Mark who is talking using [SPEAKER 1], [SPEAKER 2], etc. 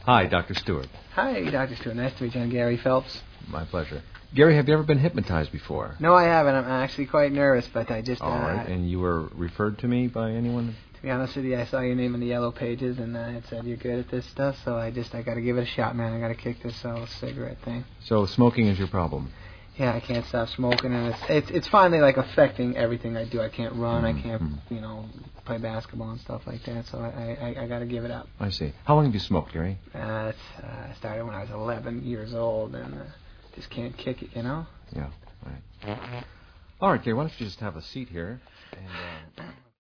[SPEAKER 1] Hi, Dr. Stewart.
[SPEAKER 2] Hi, Dr. Stewart. Nice to meet you. I'm Gary Phelps.
[SPEAKER 1] My pleasure. Gary, have you ever been hypnotized before?
[SPEAKER 2] No, I haven't. I'm actually quite nervous, but I just...
[SPEAKER 1] All right. And you were referred to me by anyone?
[SPEAKER 2] To be honest with you, I saw your name in the yellow pages, and it said you're good at this stuff, so I got to give it a shot, man. I got to kick this cigarette thing.
[SPEAKER 1] So smoking is your problem?
[SPEAKER 2] Yeah, I can't stop smoking, and it's finally, like, affecting everything I do. I can't run, I can't, play basketball and stuff like that, so I got to give it up.
[SPEAKER 1] I see. How long have you smoked, Gary?
[SPEAKER 2] I started when I was 11 years old, and just can't kick it,
[SPEAKER 1] Yeah, right. All right, Gary, why don't you just have a seat here, and...